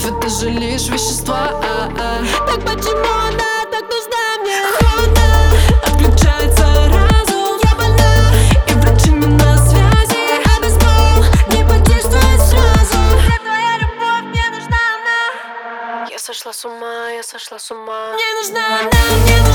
это же лишь вещества. Так почему она так нужна мне? Холодно, отключается разум. Я больна, и врачи не на связи. а бейсбол не подействует сразу. Где твоя любовь? Мне нужна она. Я сошла с ума, я сошла с ума. Мне нужна она, мне